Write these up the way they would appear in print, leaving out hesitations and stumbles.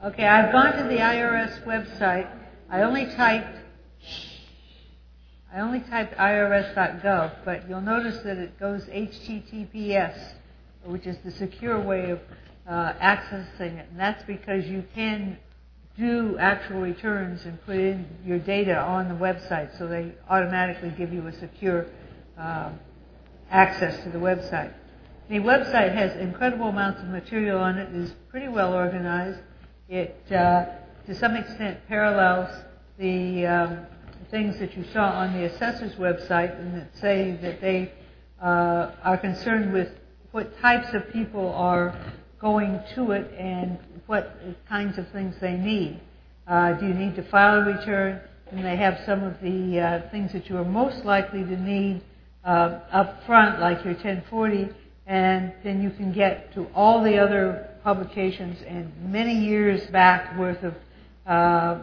Okay, I've gone to the IRS website. I only typed irs.gov, but you'll notice that it goes HTTPS, which is the secure way of accessing it. And that's because you can do actual returns and put in your data on the website, so they automatically give you a secure access to the website. The website has incredible amounts of material on it. It is pretty well organized. It, to some extent, parallels the things that you saw on the assessor's website, and that say that they are concerned with what types of people are going to it and what kinds of things they need. Do you need to file a return? And they have some of the things that you are most likely to need up front, like your 1040, and then you can get to all the other publications and many years back worth of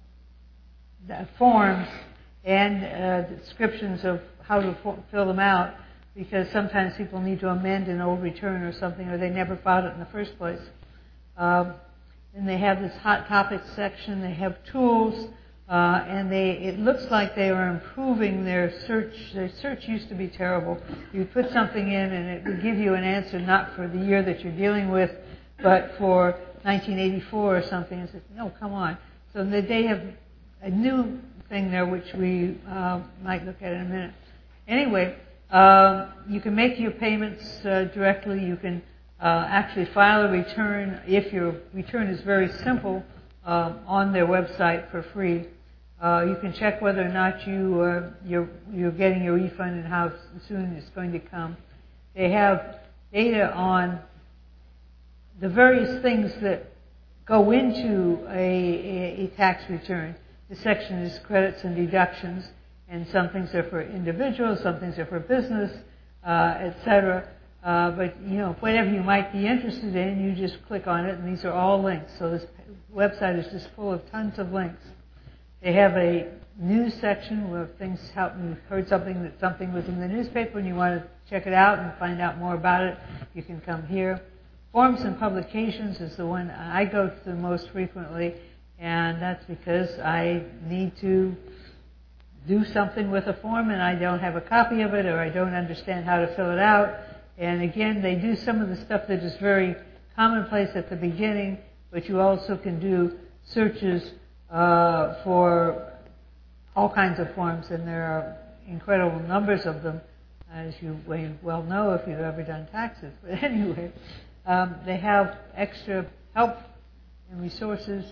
forms and descriptions of how to fill them out, because sometimes people need to amend an old return or something, or they never filed it in the first place. And they have this hot topics section. They have tools, and it looks like they are improving their search. Their search used to be terrible. You put something in, and it would give you an answer not for the year that you're dealing with, but for 1984 or something. And said, no, come on. So they have a new thing there, which we might look at in a minute. Anyway, you can make your payments directly. You can actually file a return if your return is very simple on their website for free. You can check whether or not you're getting your refund and how soon it's going to come. They have data on the various things that go into a tax return. The section is credits and deductions, and some things are for individuals, some things are for business, etc. But, whatever you might be interested in, you just click on it, and these are all links. So this website is just full of tons of links. They have a news section where things happen. You heard something was in the newspaper and you want to check it out and find out more about it, you can come here. Forms and publications is the one I go to the most frequently, and that's because I need to do something with a form and I don't have a copy of it, or I don't understand how to fill it out. And again, they do some of the stuff that is very commonplace at the beginning, but you also can do searches for all kinds of forms, and there are incredible numbers of them, as you well know if you've ever done taxes. But anyway, they have extra help and resources,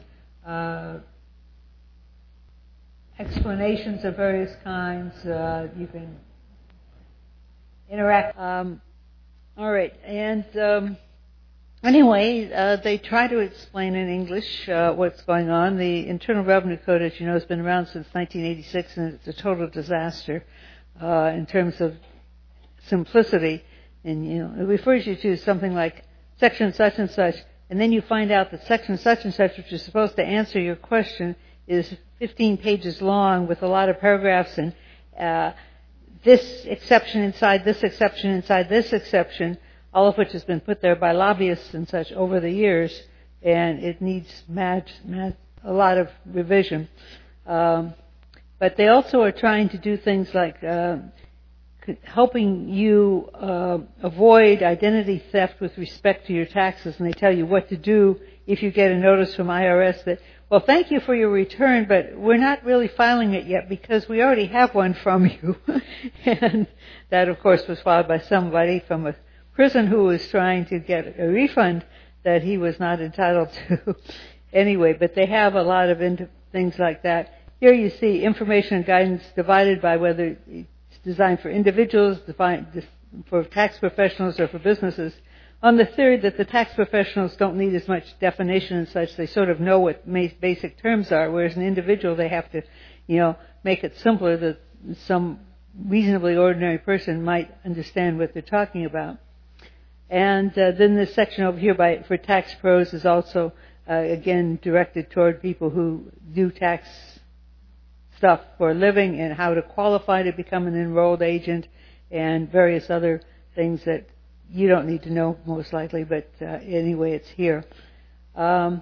explanations of various kinds. You can interact. All right, and anyway, they try to explain in English what's going on. The Internal Revenue Code, as you know, has been around since 1986, and it's a total disaster in terms of simplicity. And, it refers you to something like section such and such, and then you find out that section such and such, which is supposed to answer your question, is 15 pages long with a lot of paragraphs and this exception inside this exception inside this exception, all of which has been put there by lobbyists and such over the years, and it needs a lot of revision. But they also are trying to do things like helping you avoid identity theft with respect to your taxes, and they tell you what to do if you get a notice from IRS that, well, thank you for your return, but we're not really filing it yet because we already have one from you. And that, of course, was filed by somebody from a prison who was trying to get a refund that he was not entitled to. Anyway, but they have a lot of things like that. Here you see information and guidance divided by whether it's designed for individuals, for tax professionals, or for businesses, on the theory that the tax professionals don't need as much definition and such. They sort of know what basic terms are, whereas an individual, they have to, make it simpler that some reasonably ordinary person might understand what they're talking about. And then this section over here for tax pros is also, again, directed toward people who do tax stuff for a living and how to qualify to become an enrolled agent and various other things that you don't need to know most likely, but anyway, it's here.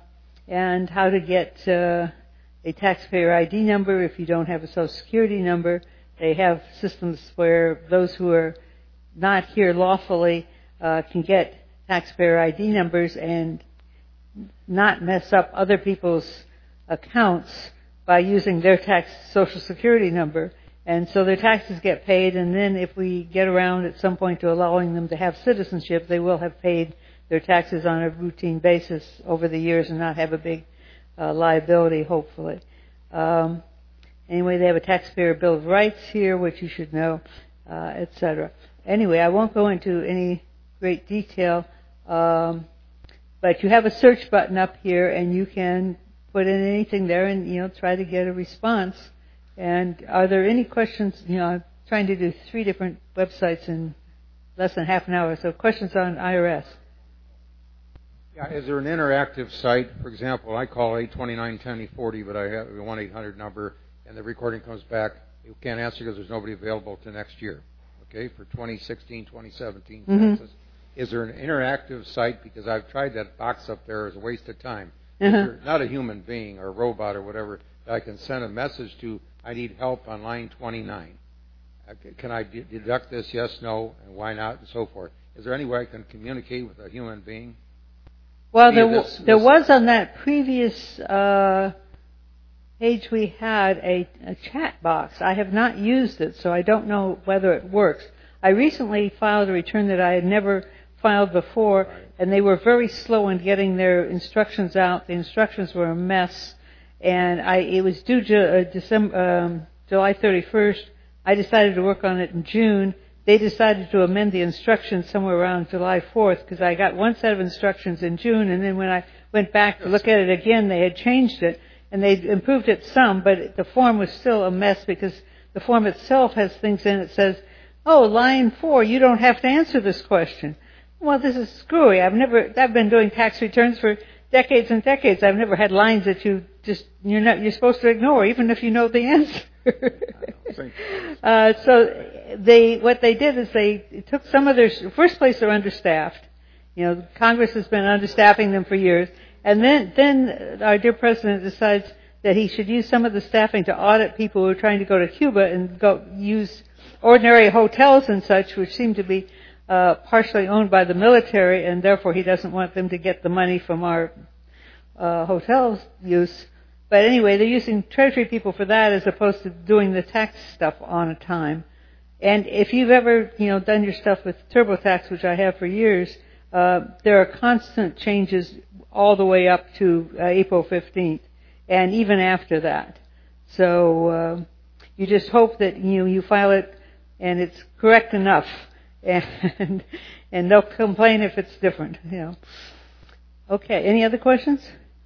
and how to get a taxpayer ID number if you don't have a Social Security number. They have systems where those who are not here lawfully can get taxpayer ID numbers and not mess up other people's accounts by using their Social Security number. And so their taxes get paid, and then if we get around at some point to allowing them to have citizenship, they will have paid their taxes on a routine basis over the years and not have a big liability, hopefully. Anyway, they have a taxpayer bill of rights here, which you should know, etc. Anyway, I won't go into any great detail, but you have a search button up here, and you can put in anything there and, try to get a response. And are there any questions? I'm trying to do 3 different websites in less than half an hour, so questions on IRS. Yeah, is there an interactive site? For example, I call 829-1040, but I have a 1-800 number, and the recording comes back. You can't answer because there's nobody available to next year, okay, for 2016, 2017 taxes. Is there an interactive site? Because I've tried that box up there as a waste of time. If you're not a human being or a robot or whatever, I can send a message to, I need help on line 29. Can I deduct this? Yes, no, and why not, and so forth. Is there any way I can communicate with a human being? Well, there was on that previous page we had a chat box. I have not used it, so I don't know whether it works. I recently filed a return that I had never filed before, and they were very slow in getting their instructions out. The instructions were a mess, and it was due July 31st. I decided to work on it in June. They decided to amend the instructions somewhere around July 4th because I got one set of instructions in June, and then when I went back to look at it again, they had changed it, and they'd improved it some, but the form was still a mess because the form itself has things in it that says, line 4, you don't have to answer this question. Well, this is screwy. I've been doing tax returns for decades and decades. I've never had lines that you're supposed to ignore, even if you know the answer. What they did is they took some of their, first place they're understaffed. Congress has been understaffing them for years. And then our dear president decides that he should use some of the staffing to audit people who are trying to go to Cuba and go use ordinary hotels and such, which seem to be partially owned by the military, and therefore he doesn't want them to get the money from our hotels use. But anyway, they're using Treasury people for that as opposed to doing the tax stuff on a time. And if you've ever, done your stuff with TurboTax, which I have for years, there are constant changes all the way up to April 15th, and even after that. So you just hope that you file it and it's correct enough, and they'll complain if it's different. Okay. Any other questions?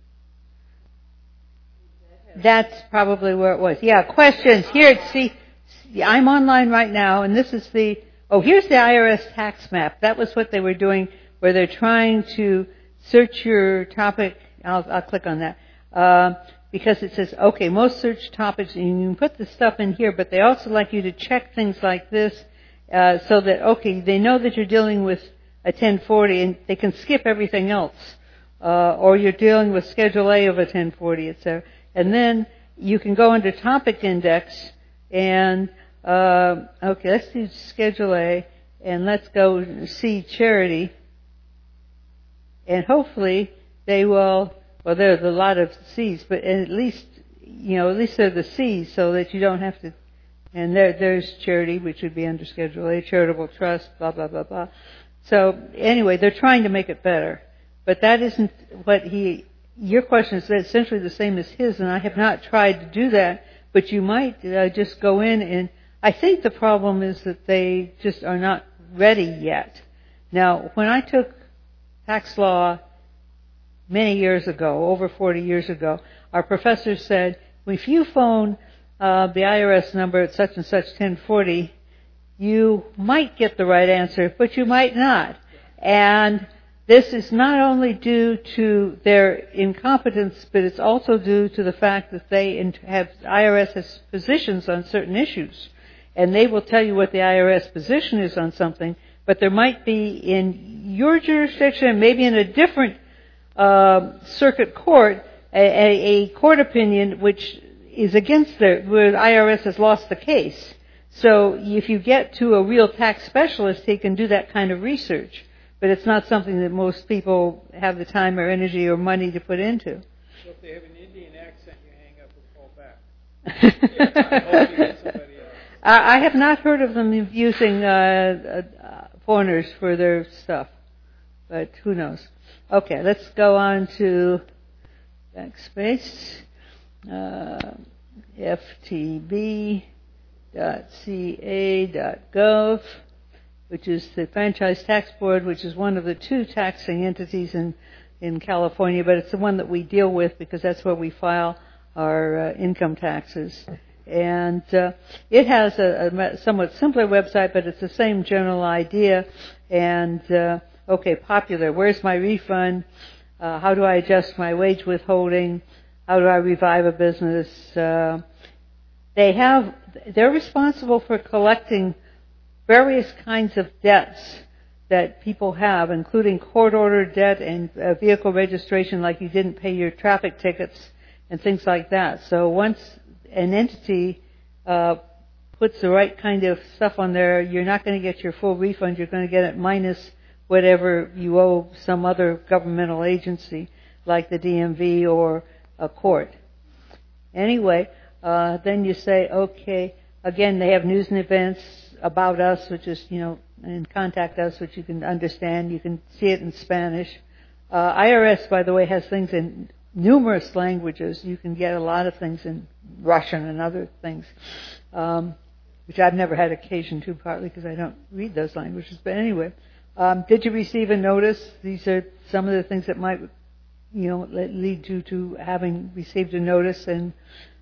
That's probably where it was. Yeah, questions. Here, see, I'm online right now, and this is here's the IRS tax map. That was what they were doing, where they're trying to search your topic. I'll click on that. Because it says, most search topics, and you can put the stuff in here, but they also like you to check things like this, so that, they know that you're dealing with a 1040, and they can skip everything else. Or you're dealing with Schedule A of a 1040, etc. And then you can go under Topic Index and, let's do Schedule A, and let's go see Charity. And hopefully they will, there's a lot of C's, but at least they're the C's so that you don't have to, and there's Charity, which would be under Schedule A, Charitable Trust, blah, blah, blah, blah. So anyway, they're trying to make it better. But that isn't what your question is essentially the same as his, and I have not tried to do that, but you might just go in, and I think the problem is that they just are not ready yet. Now, when I took tax law many years ago, over 40 years ago, our professor said, if you phone the IRS number at such and such 1040, you might get the right answer, but you might not. And this is not only due to their incompetence, but it's also due to the fact that IRS has positions on certain issues. And they will tell you what the IRS position is on something, but there might be in your jurisdiction, maybe in a different circuit court, a court opinion which is against where the IRS has lost the case. So if you get to a real tax specialist, he can do that kind of research. But it's not something that most people have the time or energy or money to put into. So if they have an Indian accent, you hang up and call back. I have not heard of them using foreigners for their stuff, but who knows? Okay, let's go on to backspace. ftb.ca.gov, which is the Franchise Tax Board, which is one of the two taxing entities in California, but it's the one that we deal with because that's where we file our income taxes. And it has a somewhat simpler website, but it's the same general idea. And, popular, where's my refund? How do I adjust my wage withholding? How do I revive a business? They're responsible for collecting various kinds of debts that people have, including court-ordered debt and vehicle registration, like you didn't pay your traffic tickets and things like that. So once an entity puts the right kind of stuff on there, you're not going to get your full refund. You're going to get it minus whatever you owe some other governmental agency, like the DMV or a court. Anyway, then you say, okay, again, they have news and events about us, which is, and contact us, which you can understand. You can see it in Spanish. IRS, by the way, has things in numerous languages. You can get a lot of things in Russian and other things, which I've never had occasion to, partly because I don't read those languages. But anyway, did you receive a notice? These are some of the things that might, lead you to having received a notice. And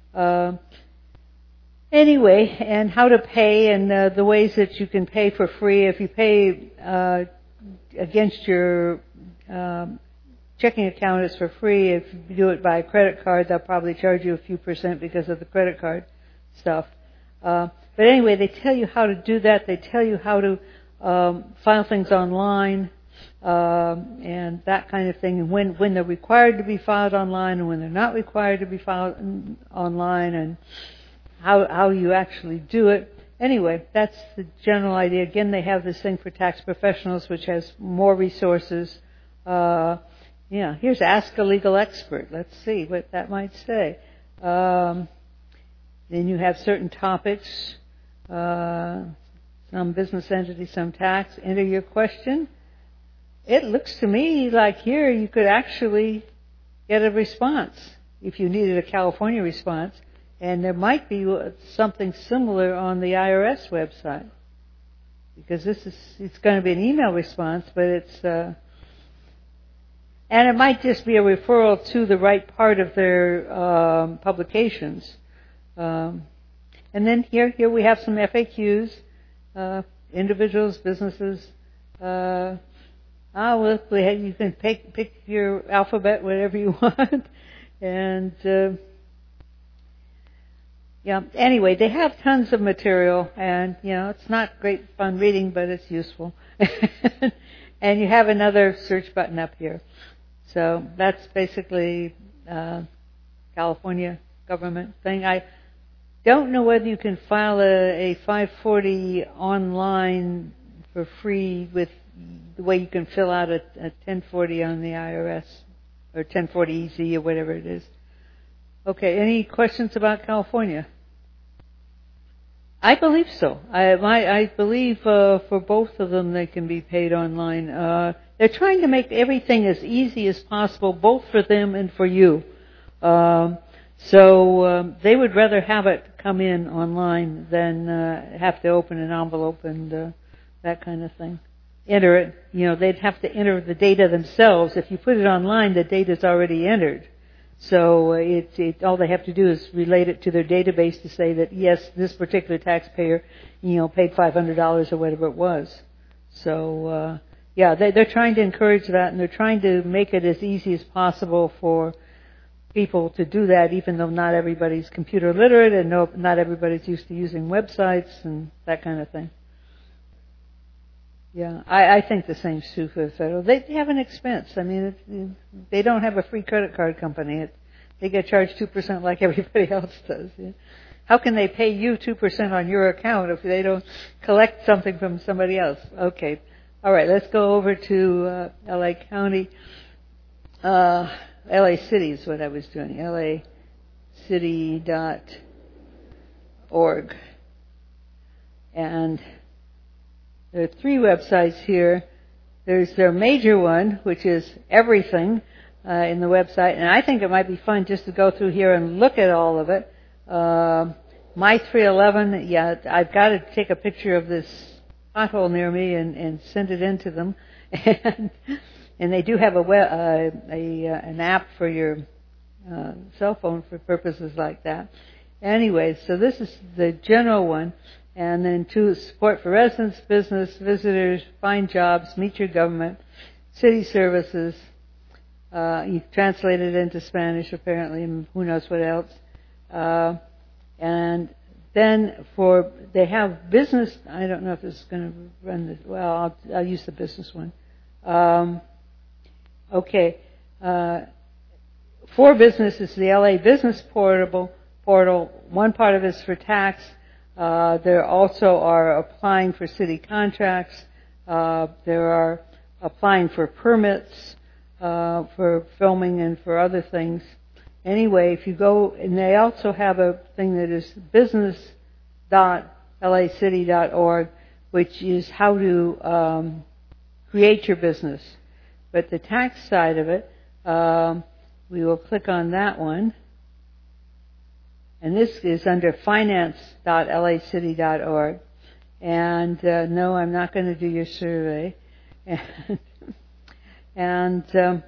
anyway, and how to pay and the ways that you can pay for free. If you pay against your checking account, it's for free. If you do it by credit card, they'll probably charge you a few % because of the credit card stuff. But anyway, they tell you how to do that. They tell you how to file things online and that kind of thing, and when they're required to be filed online and when they're not required to be filed online, and how you actually do it. Anyway, that's the general idea. Again, they have this thing for tax professionals, which has more resources. Here's Ask a Legal Expert. Let's see what that might say. Then you have certain topics, some business entity, some tax. Enter your question. It looks to me like here you could actually get a response if you needed a California response. And there might be something similar on the IRS website, because it's going to be an email response, but it's, and it might just be a referral to the right part of their publications. And then here we have some FAQs, individuals, businesses. You can pick your alphabet, whatever you want, and. Anyway, they have tons of material, and, it's not great fun reading, but it's useful. And you have another search button up here. So that's basically California government thing. I don't know whether you can file a 540 online for free with the way you can fill out a 1040 on the IRS, or 1040 EZ or whatever it is. Okay, any questions about California? I believe so. I believe for both of them they can be paid online. They're trying to make everything as easy as possible, both for them and for you. So they would rather have it come in online than have to open an envelope and that kind of thing. Enter it. They'd have to enter the data themselves. If you put it online, the data's already entered. So all they have to do is relate it to their database to say that, yes, this particular taxpayer, paid $500 or whatever it was. So, they're trying to encourage that, and they're trying to make it as easy as possible for people to do that, even though not everybody's computer literate and not everybody's used to using websites and that kind of thing. Yeah, I think the same is true for the federal. They have an expense. I mean, they don't have a free credit card company. They get charged 2% like everybody else does. Yeah. How can they pay you 2% on your account if they don't collect something from somebody else? Okay. All right, let's go over to LA County. LA City is what I was doing. LAcity.org. And there are 3 websites here. There's their major one, which is everything in the website. And I think it might be fun just to go through here and look at all of it. My 311, yeah, I've got to take a picture of this pothole near me and send it in to them. And they do have an app for your cell phone for purposes like that. Anyway, so this is the general one. And then 2, support for residents, business, visitors, find jobs, meet your government, city services. You translate it into Spanish apparently, and who knows what else. And then they have business. I don't know if this is going to run this. Well, I'll use the business one. Okay. For business is the LA Business Portal. One part of it is for tax. There also are applying for city contracts. There are applying for permits for filming and for other things. Anyway, if you go, and they also have a thing that is business.lacity.org, which is how to create your business. But the tax side of it, we will click on that one. And this is under finance.lacity.org. And no, I'm not going to do your survey. And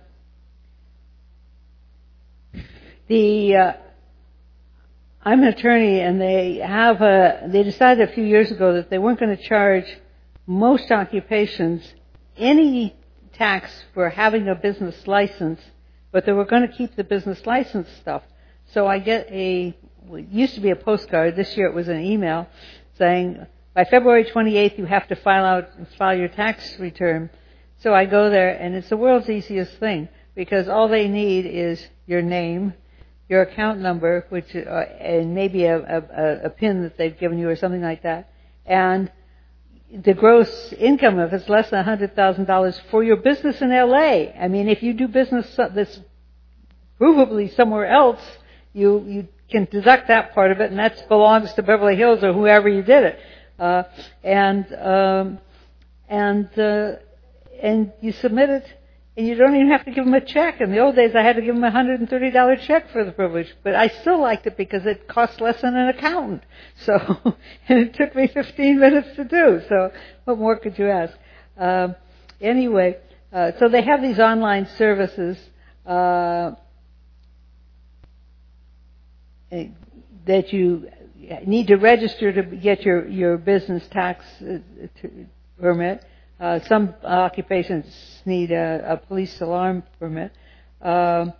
I'm an attorney, and they decided a few years ago that they weren't going to charge most occupations any tax for having a business license, but they were going to keep the business license stuff. So I get it used to be a postcard. This year it was an email saying, by February 28th, you have to file your tax return. So I go there, and it's the world's easiest thing, because all they need is your name, your account number, and maybe a PIN that they've given you or something like that, and the gross income, if it's less than $100,000 for your business in LA. I mean, if you do business that's provably somewhere else, you can deduct that part of it, and that belongs to Beverly Hills or whoever you did it. And you submit it, and you don't even have to give them a check. In the old days, I had to give them a $130 check for the privilege, but I still liked it because it cost less than an accountant. So, and it took me 15 minutes to do. So, what more could you ask? Anyway, so they have these online services that you need to register to get your business tax permit. Some occupations need a police alarm permit. We're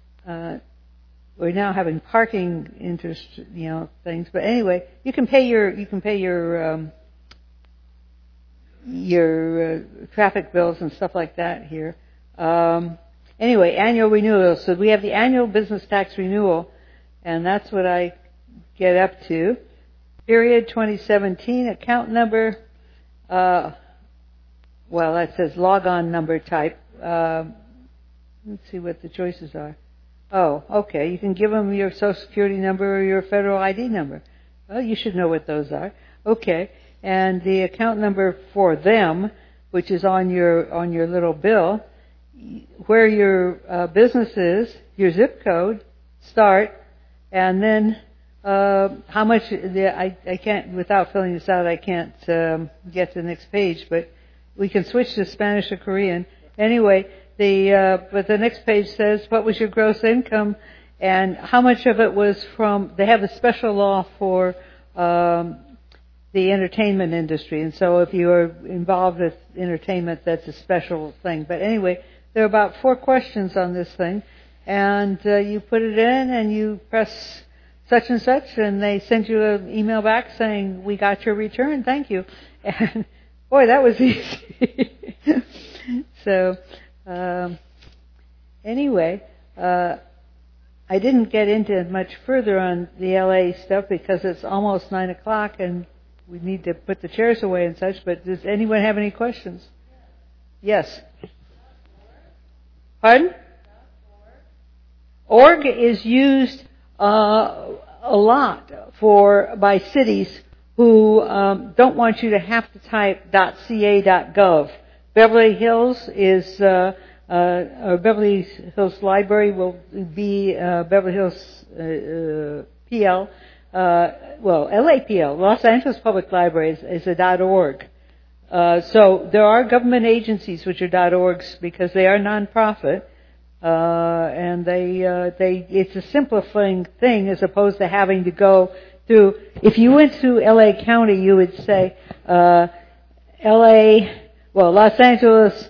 now having parking interest, things. But anyway, you can pay your traffic bills and stuff like that here. Anyway, annual renewal. So we have the annual business tax renewal, and that's what I get up to. Period 2017, account number. Well, that says log-on number type. Let's see what the choices are. Oh, okay. You can give them your Social Security number or your federal ID number. Well, you should know what those are. Okay. And the account number for them, which is on your little bill, where your business is, your zip code, start, and then how much. I can't, without filling this out, I can't get to the next page, but we can switch to Spanish or Korean. Anyway, but the next page says what was your gross income and how much of it was from. They have a special law for the entertainment industry, and so if you are involved with entertainment, that's a special thing. But anyway, there are about 4 questions on this thing, and you put it in and you press such and such, and they send you an email back saying, we got your return, thank you. And boy, that was easy. So, anyway, I didn't get into much further on the LA stuff because it's almost 9 o'clock and we need to put the chairs away and such, but does anyone have any questions? Yes. Pardon? .org is used a lot by cities who don't want you to have to type .ca.gov. Beverly Hills is Beverly Hills Library will be Beverly Hills PL. LAPL, Los Angeles Public Library, is a .org. So there are government agencies which are .orgs because they are nonprofit, and it's a simplifying thing as opposed to having to go through. If you went to LA County, you would say Los Angeles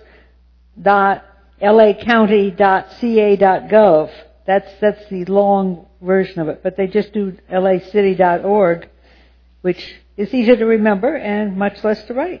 LAcounty.ca.gov. That's the long version of it, but they just do lacity.org, which is easier to remember and much less to write.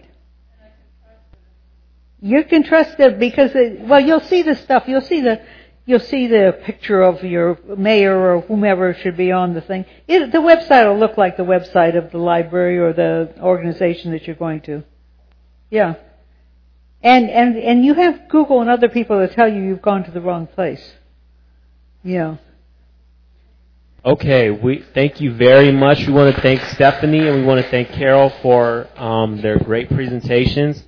You can trust it because you'll see the stuff. You'll see the picture of your mayor or whomever should be on the thing. The website will look like the website of the library or the organization that you're going to. Yeah. And you have Google and other people that tell you you've gone to the wrong place. Yeah. Okay, we thank you very much. We want to thank Stephanie and we want to thank Carol for their great presentations.